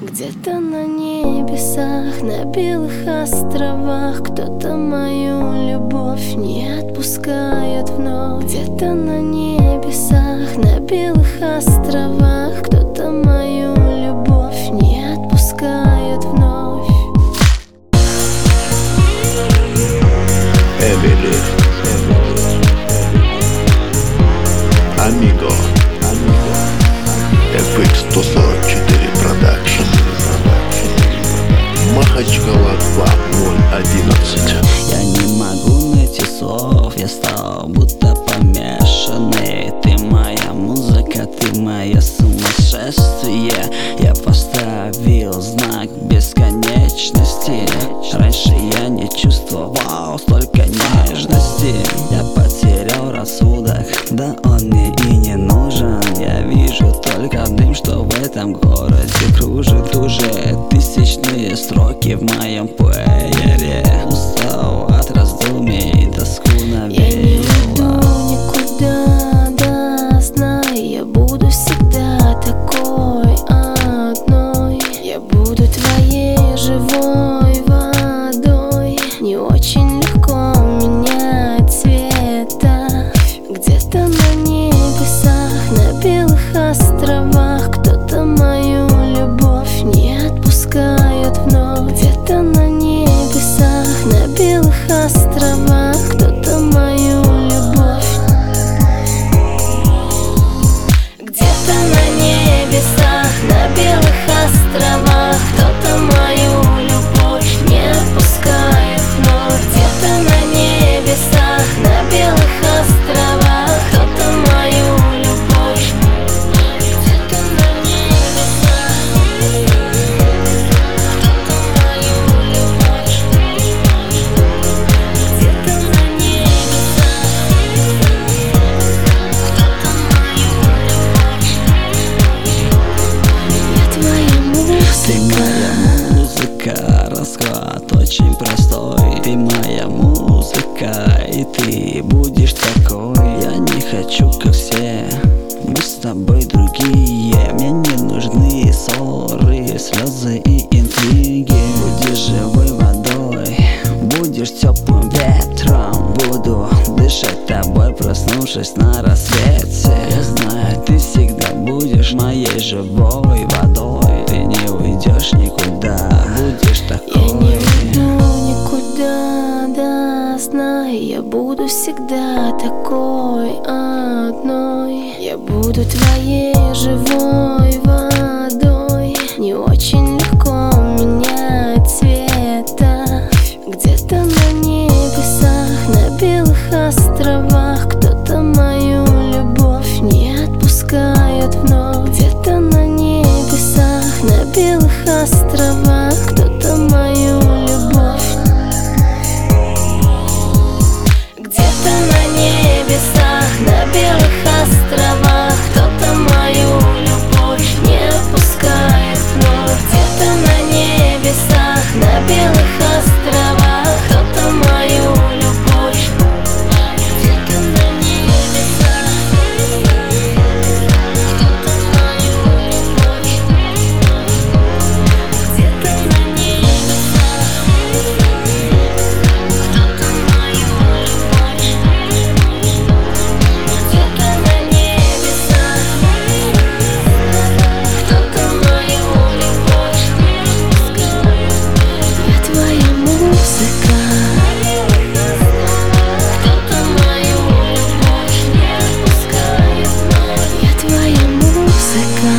Где-то на небесах, на белых островах кто-то мою любовь не отпускает вновь. Где-то на небесах, на белых островах кто-то мою любовь не отпускает вновь. Эмили Амиго FX 144 Production Махачкала 2011. Я не могу найти слов, я стал будто помешанный. Ты моя музыка, ты мое сумасшествие. Я поставил знак бесконечности. Раньше я не чувствовал столько нежности. Я потерял рассудок, да он мне и не нужен. Я вижу только дым, что в этом городе кружит. Уже тысячные строки в моем плеере. Устал от раздумий, тоску навеяла. Я не уйду никуда, да, знай, я буду всегда такой одной. Я буду твоей живой водой. Не очень легко менять цвета. Где-то на небесах, на белых островах кто-то мою любовь не отпускает вновь. Где-то на небесах, на белых островах кто-то мою любовь. Где-то на небесах, на белых островах кто-то мою любовь не отпускает вновь. Где-то на небесах, на белых островах кто-то мою любовь. Где-то на небесах кто-то мою любовь. Где-то на небесах кто-то мою любовь. Я твоя музыка. Ты моя музыка, расклад очень простой. Ты моя музыка, и ты будешь такой. Я не хочу, как все, мы с тобой другие. Мне не нужны ссоры, слезы и интриги. Будешь живой водой, будешь теплым ветром. Буду дышать тобой, проснувшись на рассвете. Я знаю, ты всегда будешь моей живой водой. Ты не уйдешь никуда, будешь такой. Я не уйду никуда, да, знай, я буду всегда такой одной. Я буду твоей живой водой. Не очень легко менять цвета. Где-то на небесах, на белых островах кто-то мою любовь не отпускает вновь. Где-то на небесах, на белых островах кто-то мою любовь. Где-то на небесах, на белых островах кто-то мою любовь не отпускает вновь. Где-то на небесах, на белых островах кто-то мою любовь. Где-то на небесах кто-то мою любовь. Где-то на небесах кто-то мою любовь. Где-то на небесах кто-то мою любовь. Я твоя музыка. Кто-то мою любовь не отпускает вновь. Я твоя музыка.